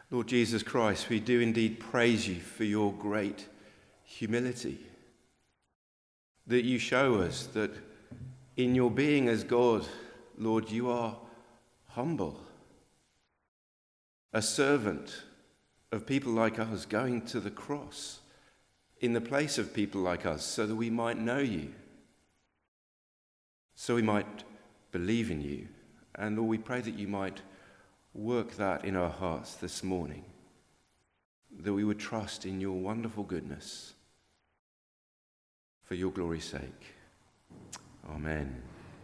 Lord Jesus Christ, we do indeed praise you for your great humility, that you show us that in your being as God, Lord, you are humble, a servant of people like us going to the cross in the place of people like us so that we might know you, so we might believe in you. And Lord, we pray that you might work that in our hearts this morning, that we would trust in your wonderful goodness for your glory's sake. Amen.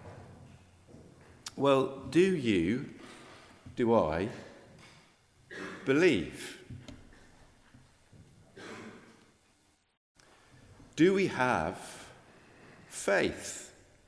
Well, do I believe? Do we have faith?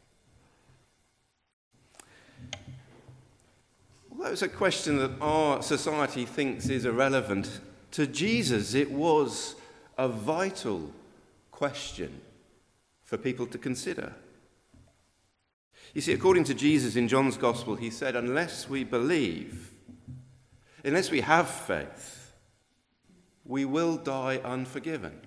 Well, that was a question that our society thinks is irrelevant. To Jesus, it was a vital question for people to consider. You see, according to Jesus in John's Gospel, he said, unless we believe, unless we have faith, we will die unforgiven.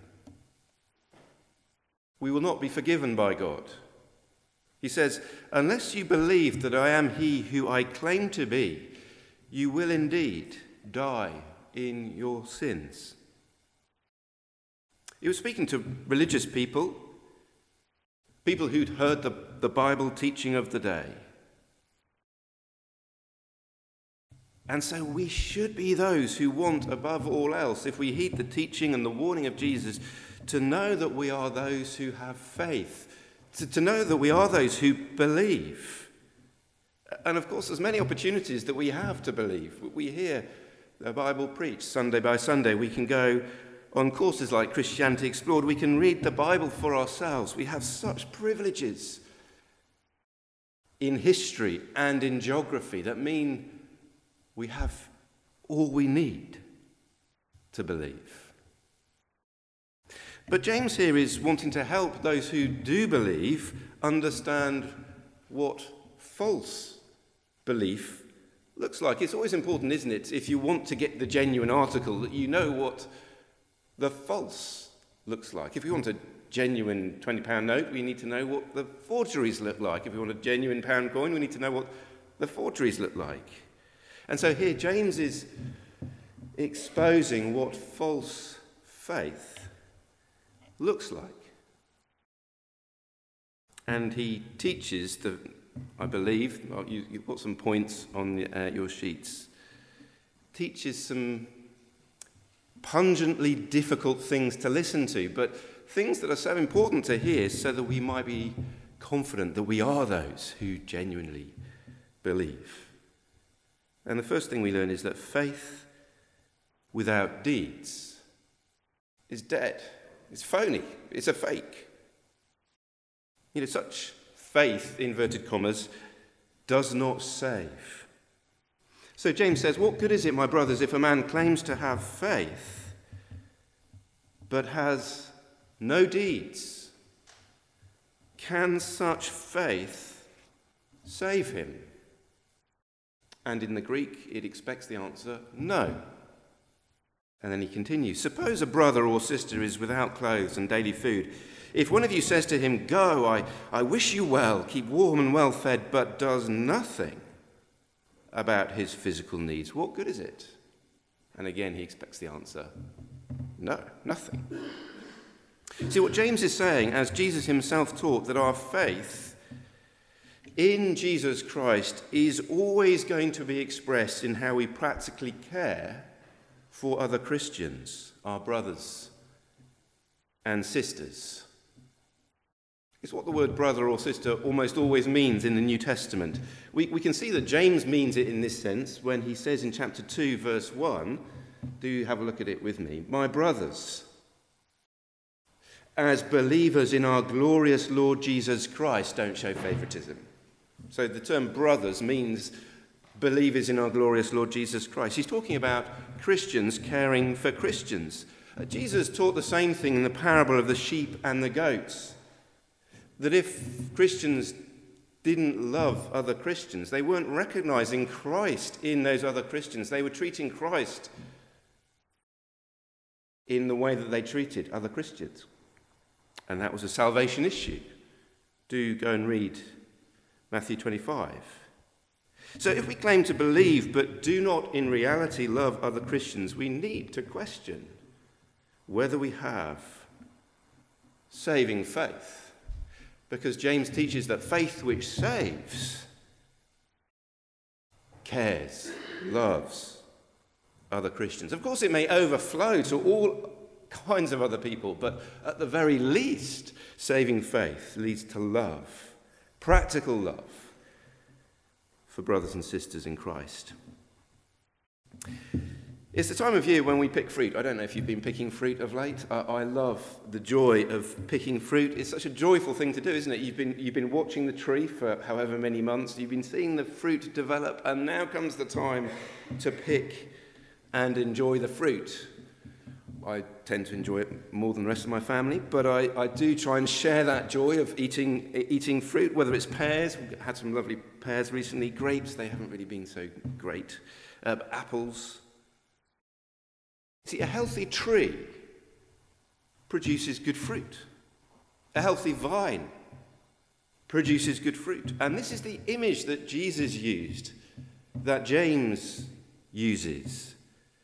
We will not be forgiven by God. He says, unless you believe that I am he who I claim to be, you will indeed die in your sins. He was speaking to religious people who'd heard the Bible teaching of the day. And so we should be those who want, above all else, if we heed the teaching and the warning of Jesus, to know that we are those who have faith, to know that we are those who believe. And of course, there's many opportunities that we have to believe. We hear the Bible preached Sunday by Sunday. We can go on courses like Christianity Explored. We can read the Bible for ourselves. We have such privileges in history and in geography that mean we have all we need to believe. But James here is wanting to help those who do believe understand what false belief looks like. It's always important, isn't it, if you want to get the genuine article, that you know what the false looks like. If we want a genuine £20 note, we need to know what the forgeries look like. If we want a genuine pound coin, we need to know what the forgeries look like. And so here James is exposing what false faith looks like. And he teaches, I believe, you've got some points on your sheets, teaches some pungently difficult things to listen to, but things that are so important to hear so that we might be confident that we are those who genuinely believe. And the first thing we learn is that faith without deeds is dead. It's phony. It's a fake. You know, such faith, inverted commas, does not save. So James says, what good is it, my brothers, if a man claims to have faith but has no deeds? Can such faith save him? And in the Greek, it expects the answer, no. And then he continues, suppose a brother or sister is without clothes and daily food. If one of you says to him, go, I wish you well, keep warm and well fed, but does nothing about his physical needs, what good is it? And again, he expects the answer, no, nothing. See, what James is saying, as Jesus himself taught, that our faith in Jesus Christ is always going to be expressed in how we practically care for other Christians, our brothers and sisters. It's what the word brother or sister almost always means in the New Testament. We can see that James means it in this sense when he says in chapter 2, verse 1, do have a look at it with me, my brothers, as believers in our glorious Lord Jesus Christ, don't show favoritism. So the term brothers means believers in our glorious Lord Jesus Christ. He's talking about Christians caring for Christians. Jesus taught the same thing in the parable of the sheep and the goats. That if Christians didn't love other Christians, they weren't recognizing Christ in those other Christians. They were treating Christ in the way that they treated other Christians. And that was a salvation issue. Do go and read Matthew 25. So if we claim to believe but do not in reality love other Christians, we need to question whether we have saving faith. Because James teaches that faith which saves cares, loves other Christians. Of course, it may overflow to all kinds of other people, but at the very least, saving faith leads to love, practical love for brothers and sisters in Christ. It's the time of year when we pick fruit. I don't know if you've been picking fruit of late. I love the joy of picking fruit. It's such a joyful thing to do, isn't it? You've been watching the tree for however many months. You've been seeing the fruit develop, and now comes the time to pick and enjoy the fruit. I tend to enjoy it more than the rest of my family, but I do try and share that joy of eating fruit, whether it's pears. We've had some lovely pears recently. Grapes, they haven't really been so great. Apples. See, a healthy tree produces good fruit. A healthy vine produces good fruit. And this is the image that Jesus used, that James uses.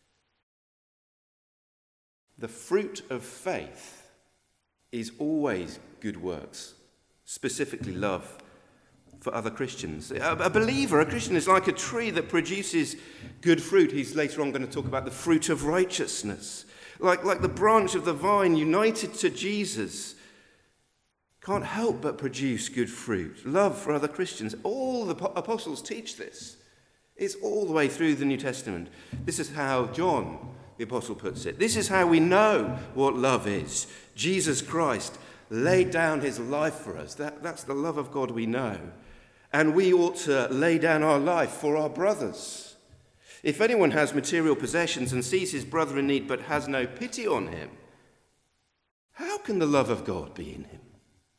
The fruit of faith is always good works, specifically love for other Christians. A believer, a Christian, is like a tree that produces good fruit. He's later on going to talk about the fruit of righteousness. Like the branch of the vine united to Jesus can't help but produce good fruit. Love for other Christians. All the apostles teach this. It's all the way through the New Testament. This is how John, the apostle, puts it. This is how we know what love is. Jesus Christ laid down his life for us. That's the love of God we know. And we ought to lay down our life for our brothers. If anyone has material possessions and sees his brother in need but has no pity on him, how can the love of God be in him?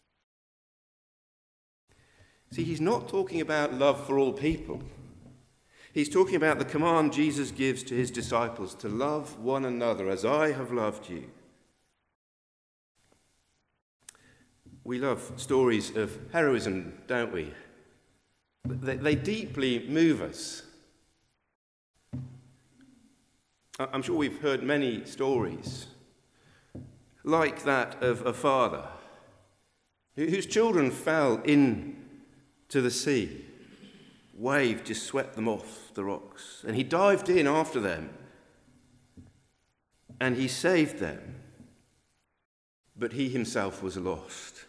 See, he's not talking about love for all people. He's talking about the command Jesus gives to his disciples to love one another as I have loved you. We love stories of heroism, don't we? They deeply move us. I'm sure we've heard many stories like that of a father whose children fell into the sea. Wave just swept them off the rocks, and he dived in after them and he saved them, but he himself was lost.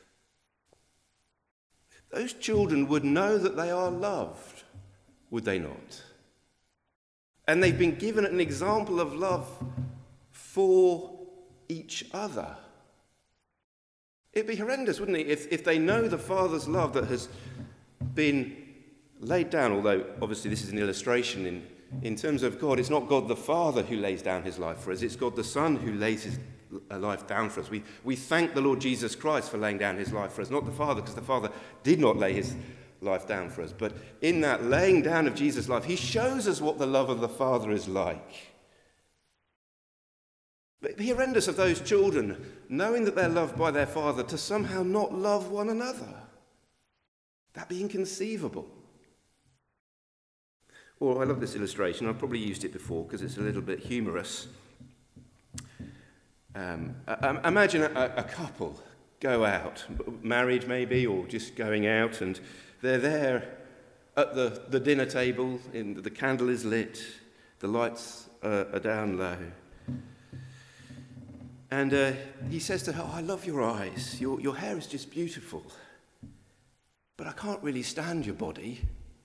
Those children would know that they are loved, would they not? And they've been given an example of love for each other. It'd be horrendous, wouldn't it, if they know the Father's love that has been laid down, although obviously this is an illustration in terms of God. It's not God the Father who lays down his life for us, it's God the Son who lays his life down for us. We thank the Lord Jesus Christ for laying down his life for us, not the Father, because the Father did not lay his life down for us. But in that laying down of Jesus' life, he shows us what the love of the Father is like. But it'd be horrendous of those children, knowing that they're loved by their Father, to somehow not love one another. That'd be inconceivable. Or I love this illustration. I've probably used it before because it's a little bit humorous. Imagine a couple go out, married maybe, or just going out, and they're there at the dinner table, the candle is lit, the lights are down low. And he says to her, "Oh, I love your eyes, your hair is just beautiful, but I can't really stand your body."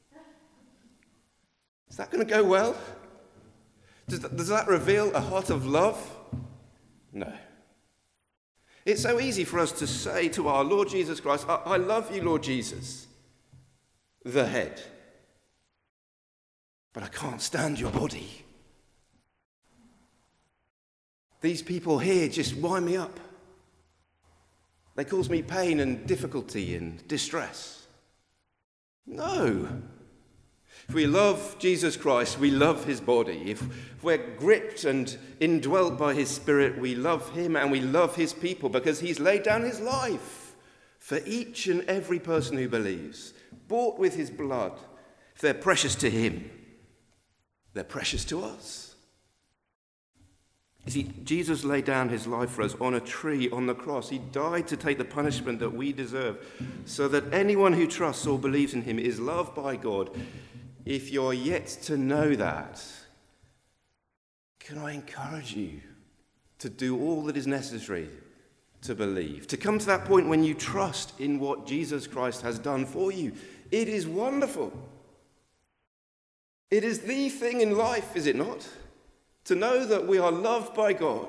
Is that going to go well? Does that reveal a heart of love? No. It's so easy for us to say to our Lord Jesus Christ, I love you, Lord Jesus, the head, but I can't stand your body. These people here just wind me up. They cause me pain and difficulty and distress. No. If we love Jesus Christ, we love his body. If we're gripped and indwelt by his Spirit, we love him and we love his people because he's laid down his life for each and every person who believes, bought with his blood. If they're precious to him, they're precious to us. You see, Jesus laid down his life for us on a tree, on the cross. He died to take the punishment that we deserve so that anyone who trusts or believes in him is loved by God. If you're yet to know that, can I encourage you to do all that is necessary to believe, to come to that point when you trust in what Jesus Christ has done for you. It is wonderful. It is the thing in life, is it not? To know that we are loved by God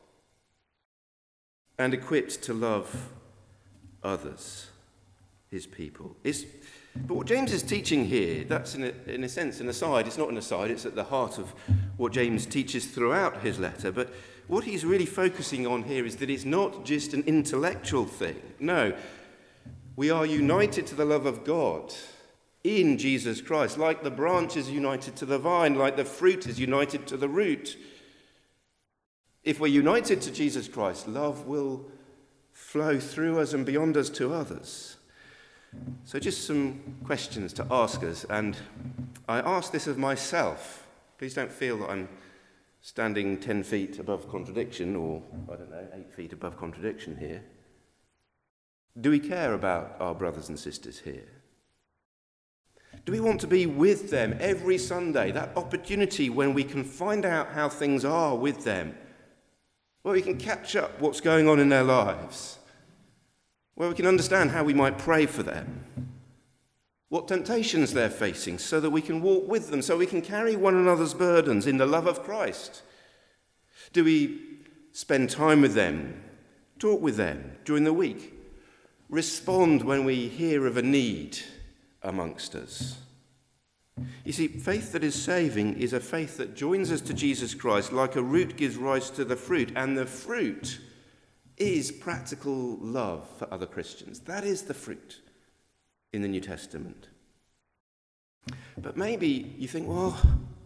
and equipped to love others, his people. But what James is teaching here, that's in a sense an aside. It's not an aside, it's at the heart of what James teaches throughout his letter. But what he's really focusing on here is that it's not just an intellectual thing. No, we are united to the love of God in Jesus Christ, like the branch is united to the vine, like the fruit is united to the root. If we're united to Jesus Christ, love will flow through us and beyond us to others. So just some questions to ask us, and I ask this of myself. Please don't feel that I'm standing 10 feet above contradiction, or, 8 feet above contradiction here. Do we care about our brothers and sisters here? Do we want to be with them every Sunday, that opportunity when we can find out how things are with them, where we can catch up what's going on in their lives, where we can understand how we might pray for them, what temptations they're facing, so that we can walk with them, so we can carry one another's burdens in the love of Christ? Do we spend time with them, talk with them during the week, respond when we hear of a need amongst us? You see, faith that is saving is a faith that joins us to Jesus Christ like a root gives rise to the fruit, and the fruit is practical love for other Christians. That is the fruit in the New Testament. But maybe you think, well,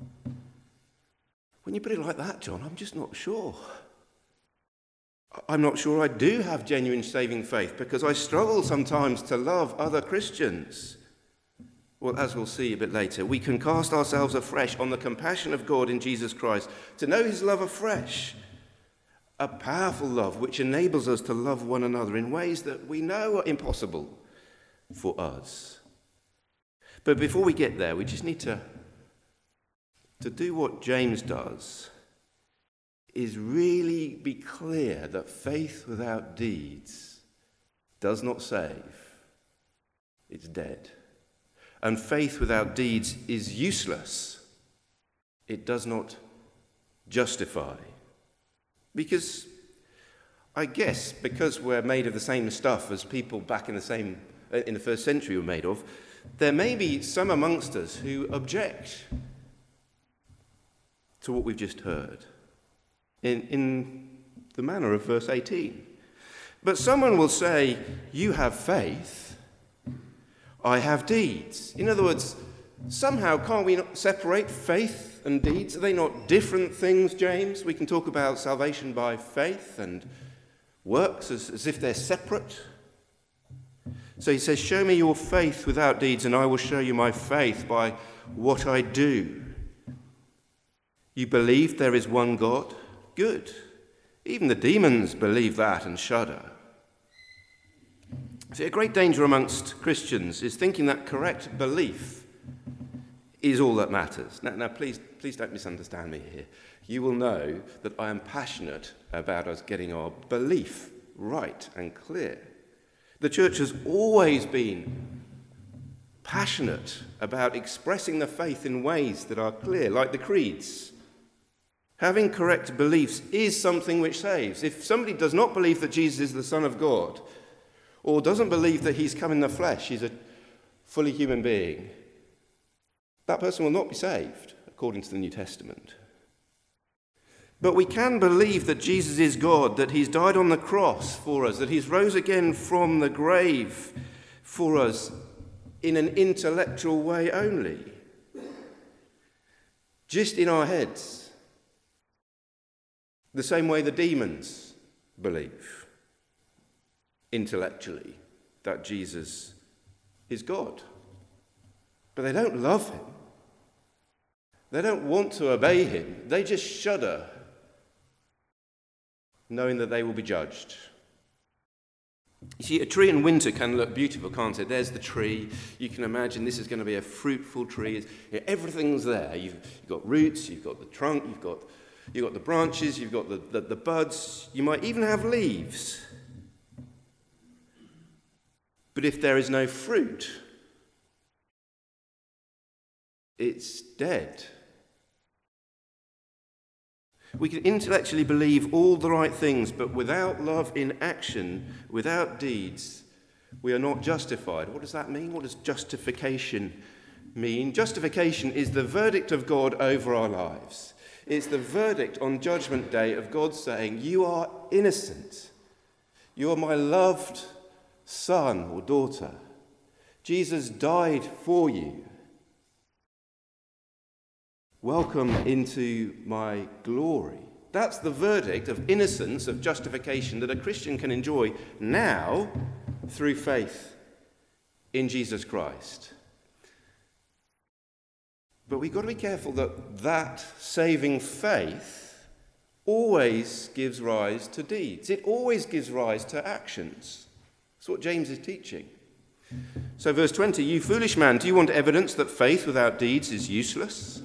when you put it like that, John, I'm just not sure. I'm not sure I do have genuine saving faith because I struggle sometimes to love other Christians. Well, as we'll see a bit later, we can cast ourselves afresh on the compassion of God in Jesus Christ to know his love afresh. A powerful love which enables us to love one another in ways that we know are impossible for us. But before we get there, we just need to do what James does, is really be clear that faith without deeds does not save. It's dead. And faith without deeds is useless. It does not justify. Because I guess because we're made of the same stuff as people back in the first century were made of, there may be some amongst us who object to what we've just heard in the manner of verse 18. But someone will say, you have faith, I have deeds. In other words, somehow can't we not separate faith and deeds? Are they not different things, James? We can talk about salvation by faith and works as if they're separate. So he says, show me your faith without deeds, and I will show you my faith by what I do. You believe there is one God? Good. Even the demons believe that and shudder. See, a great danger amongst Christians is thinking that correct belief is all that matters. Now please don't misunderstand me here. You will know that I am passionate about us getting our belief right and clear. The church has always been passionate about expressing the faith in ways that are clear, like the creeds. Having correct beliefs is something which saves. If somebody does not believe that Jesus is the Son of God, or doesn't believe that he's come in the flesh, he's a fully human being, that person will not be saved, according to the New Testament. But we can believe that Jesus is God, that he's died on the cross for us, that he's rose again from the grave for us in an intellectual way only. just in our heads, the same way the demons believe intellectually that Jesus is God. But they don't love him. They don't want to obey him. They just shudder, knowing that they will be judged. You see, a tree in winter can look beautiful, can't it? There's the tree. You can imagine this is going to be a fruitful tree. Everything's there. You've got roots, you've got the trunk, you've got the branches, you've got the buds. You might even have leaves. But if there is no fruit, it's dead. We can intellectually believe all the right things, but without love in action, without deeds, we are not justified. What does that mean? What does justification mean? Justification is the verdict of God over our lives. It's the verdict on Judgment Day of God saying, you are innocent. You are my loved son or daughter. Jesus died for you. Welcome into my glory. That's the verdict of innocence, of justification that a Christian can enjoy now through faith in Jesus Christ. But we've got to be careful that saving faith always gives rise to deeds. It always gives rise to actions. That's what James is teaching. So verse 20, you foolish man, do you want evidence that faith without deeds is useless?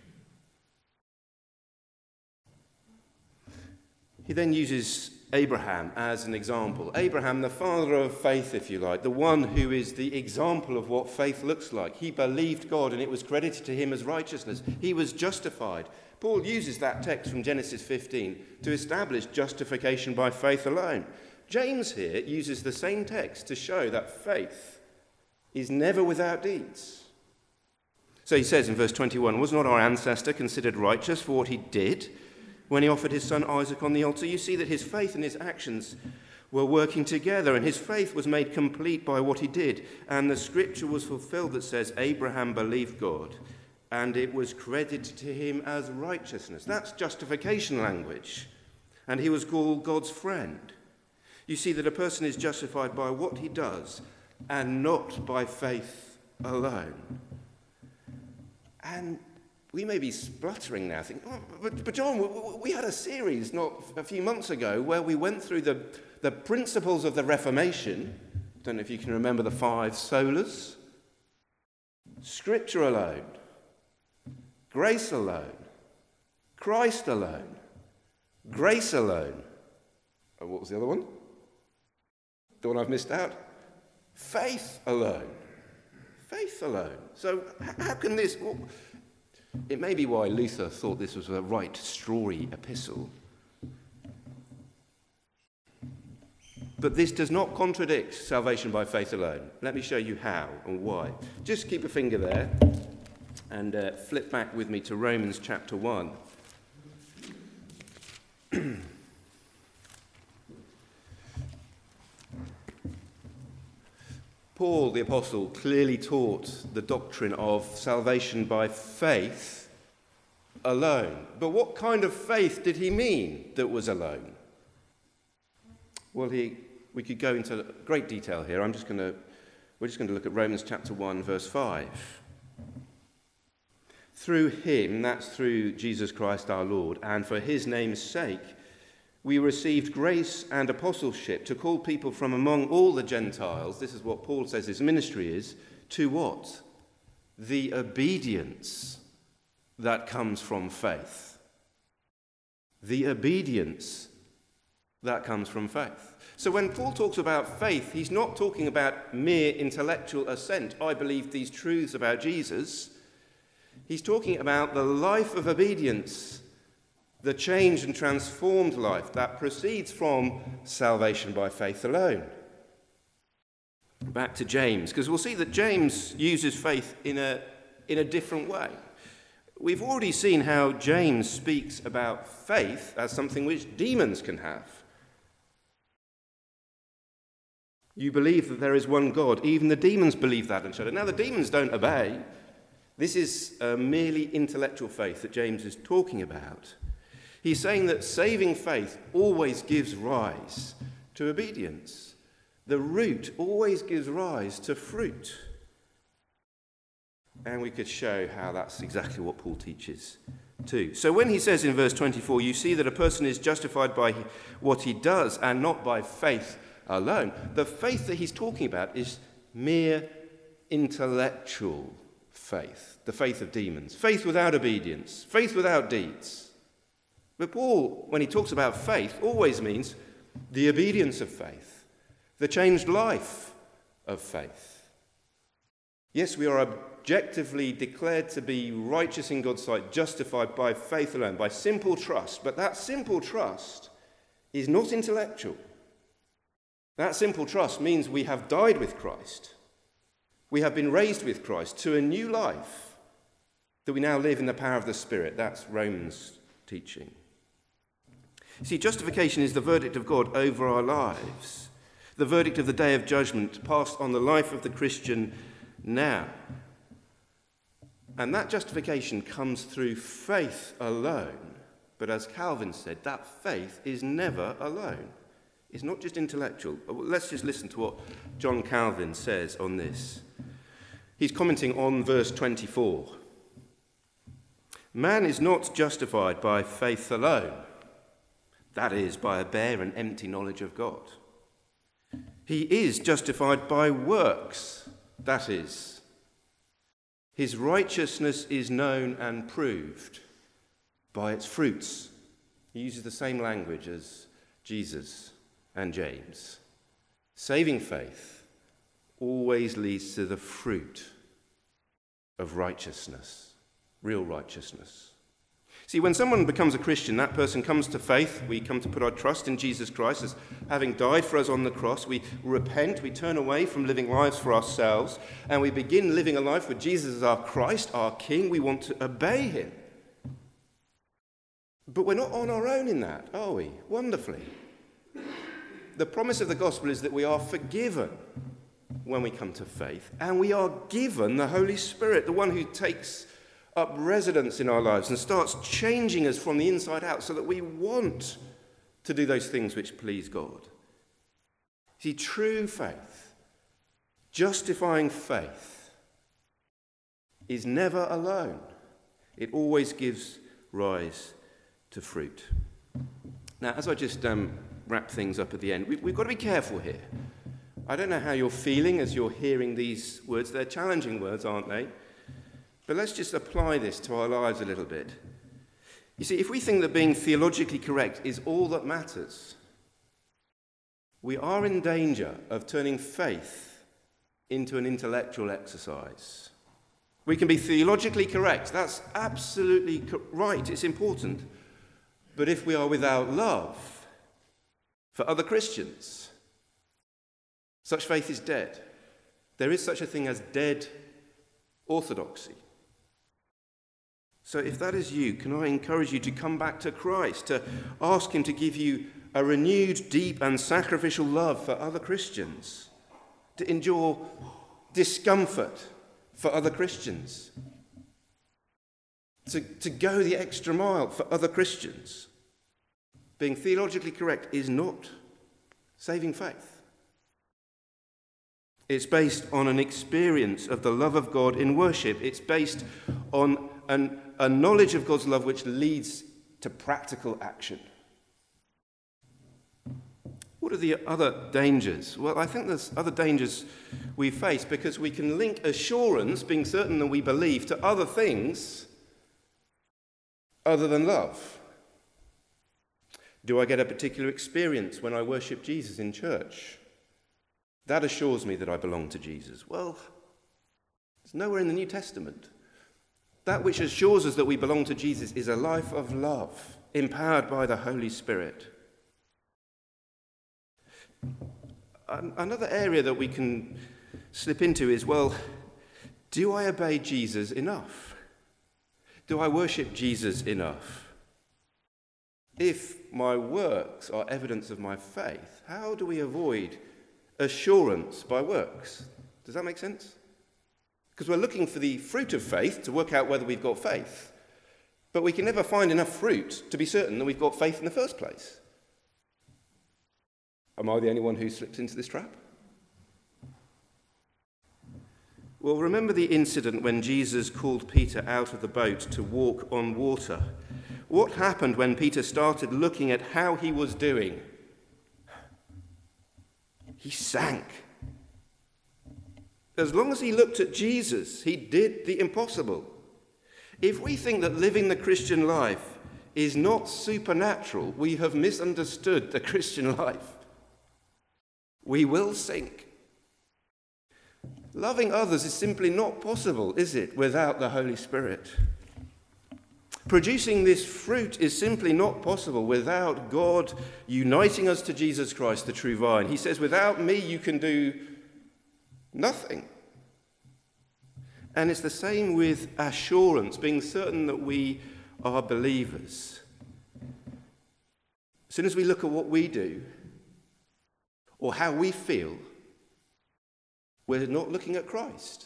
He then uses Abraham as an example. Abraham, the father of faith, if you like, the one who is the example of what faith looks like. He believed God and it was credited to him as righteousness. He was justified. Paul uses that text from Genesis 15 to establish justification by faith alone. James here uses the same text to show that faith is never without deeds. So he says in verse 21, was not our ancestor considered righteous for what he did when he offered his son Isaac on the altar? You see that his faith and his actions were working together, and his faith was made complete by what he did. And the scripture was fulfilled that says, Abraham believed God, and it was credited to him as righteousness. That's justification language. And he was called God's friend. You see that a person is justified by what he does, and not by faith alone. And we may be spluttering now, thinking, but John, we had a series not a few months ago where we went through the principles of the Reformation. I don't know if you can remember the 5 solas. Scripture alone, grace alone, Christ alone, grace alone. And what was the other one? The one I've missed out? Faith alone. Faith alone. So how can this... Well, it may be why Luther thought this was a right strawy epistle. But this does not contradict salvation by faith alone. Let me show you how and why. Just keep a finger there and flip back with me to Romans chapter 1. Paul, the apostle, clearly taught the doctrine of salvation by faith alone. But what kind of faith did he mean that was alone? Well, we could go into great detail here. We're just going to look at Romans chapter 1, verse 5. Through him, that's through Jesus Christ our Lord, and for his name's sake, we received grace and apostleship to call people from among all the Gentiles, this is what Paul says his ministry is, to what? The obedience that comes from faith. The obedience that comes from faith. So when Paul talks about faith, he's not talking about mere intellectual assent. I believe these truths about Jesus. He's talking about the life of obedience, the changed and transformed life that proceeds from salvation by faith alone. Back to James, because we'll see that James uses faith in a different way. We've already seen how James speaks about faith as something which demons can have. You believe that there is one God. Even the demons believe that and shudder. Now, the demons don't obey. This is a merely intellectual faith that James is talking about. He's saying that saving faith always gives rise to obedience. The root always gives rise to fruit. And we could show how that's exactly what Paul teaches too. So when he says in verse 24, you see that a person is justified by what he does and not by faith alone, the faith that he's talking about is mere intellectual faith, the faith of demons, faith without obedience, faith without deeds. But Paul, when he talks about faith, always means the obedience of faith, the changed life of faith. Yes, we are objectively declared to be righteous in God's sight, justified by faith alone, by simple trust. But that simple trust is not intellectual. That simple trust means we have died with Christ. We have been raised with Christ to a new life, that we now live in the power of the Spirit. That's Romans' teaching. See, justification is the verdict of God over our lives, the verdict of the day of judgment passed on the life of the Christian now. And that justification comes through faith alone. But as Calvin said, that faith is never alone. It's not just intellectual. Let's just listen to what John Calvin says on this. He's commenting on verse 24. Man is not justified by faith alone. That is, by a bare and empty knowledge of God. He is justified by works. That is, his righteousness is known and proved by its fruits. He uses the same language as Jesus and James. Saving faith always leads to the fruit of righteousness, real righteousness. See, when someone becomes a Christian, that person comes to faith. We come to put our trust in Jesus Christ as having died for us on the cross. We repent, we turn away from living lives for ourselves, and we begin living a life with Jesus as our Christ, our King. We want to obey him. But we're not on our own in that, are we? Wonderfully. The promise of the gospel is that we are forgiven when we come to faith, and we are given the Holy Spirit, the one who takes up residence in our lives and starts changing us from the inside out so that we want to do those things which please God. See, true faith, justifying faith, is never alone. It always gives rise to fruit. Now, as I just wrap things up at the end, we've got to be careful here. I don't know how you're feeling as you're hearing these words. They're challenging words, aren't they? But let's just apply this to our lives a little bit. You see, if we think that being theologically correct is all that matters, we are in danger of turning faith into an intellectual exercise. We can be theologically correct. That's absolutely right. It's important. But if we are without love for other Christians, such faith is dead. There is such a thing as dead orthodoxy. So if that is you, can I encourage you to come back to Christ, to ask him to give you a renewed, deep and sacrificial love for other Christians, to endure discomfort for other Christians, to go the extra mile for other Christians. Being theologically correct is not saving faith. It's based on an experience of the love of God in worship. It's based on a knowledge of God's love which leads to practical action. What are the other dangers? Well, I think there's other dangers we face because we can link assurance, being certain that we believe, to other things other than love. Do I get a particular experience when I worship Jesus in church? That assures me that I belong to Jesus. Well, it's nowhere in the New Testament. That which assures us that we belong to Jesus is a life of love, empowered by the Holy Spirit. Another area that we can slip into is, well, do I obey Jesus enough? Do I worship Jesus enough? If my works are evidence of my faith, how do we avoid assurance by works? Does that make sense? because we're looking for the fruit of faith to work out whether we've got faith. But we can never find enough fruit to be certain that we've got faith in the first place. Am I the only one who slips into this trap? Well, remember the incident when Jesus called Peter out of the boat to walk on water. What happened when Peter started looking at how he was doing? He sank. As long as he looked at Jesus, he did the impossible. If we think that living the Christian life is not supernatural, we have misunderstood the Christian life. We will sink. Loving others is simply not possible, is it, without the Holy Spirit? Producing this fruit is simply not possible without God uniting us to Jesus Christ, the true vine. He says, without me, you can do nothing. And it's the same with assurance, being certain that we are believers. As soon as we look at what we do or how we feel, we're not looking at Christ.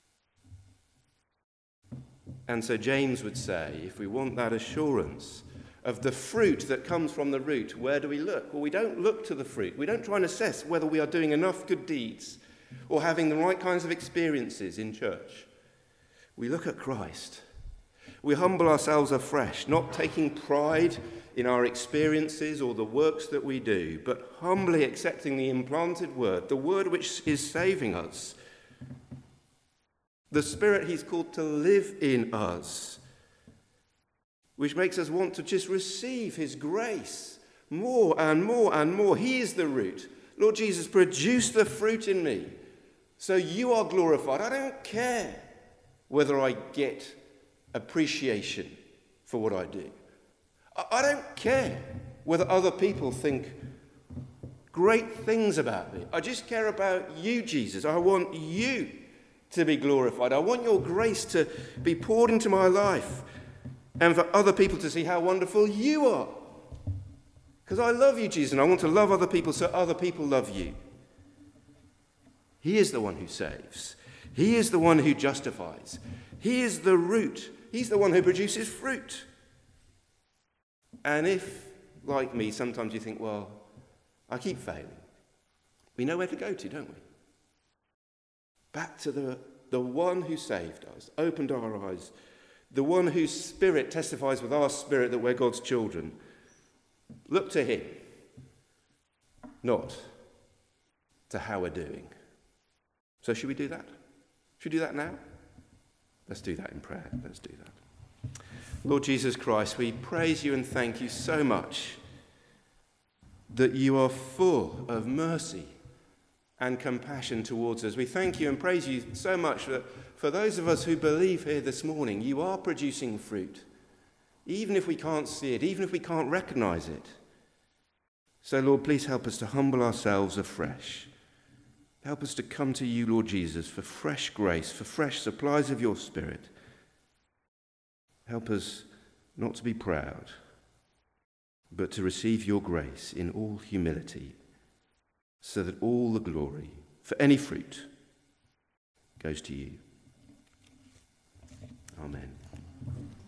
And so James would say, if we want that assurance of the fruit that comes from the root, where do we look? Well, we don't look to the fruit. We don't try and assess whether we are doing enough good deeds or having the right kinds of experiences in church. We look at Christ. We humble ourselves afresh, not taking pride in our experiences or the works that we do, but humbly accepting the implanted word, the word which is saving us, the Spirit he's called to live in us, which makes us want to just receive his grace more and more and more. He is the root. Lord Jesus, produce the fruit in me so you are glorified. I don't care whether I get appreciation for what I do. I don't care whether other people think great things about me. I just care about you, Jesus. I want you to be glorified. I want your grace to be poured into my life and for other people to see how wonderful you are. Because I love you, Jesus, and I want to love other people so other people love you. He is the one who saves. He is the one who justifies. He is the root. He's the one who produces fruit. And if, like me, sometimes you think, well, I keep failing, we know where to go to, don't we? Back to the one who saved us, opened our eyes, the one whose Spirit testifies with our spirit that we're God's children. Look to him, not to how we're doing. So should we do that? Should we do that now? Let's do that in prayer. Let's do that. Lord Jesus Christ, we praise you and thank you so much that you are full of mercy and compassion towards us. We thank you and praise you so much that for those of us who believe here this morning, you are producing fruit, even if we can't see it, even if we can't recognize it. So, Lord, please help us to humble ourselves afresh. Help us to come to you, Lord Jesus, for fresh grace, for fresh supplies of your Spirit. Help us not to be proud, but to receive your grace in all humility, so that all the glory for any fruit goes to you. Amen.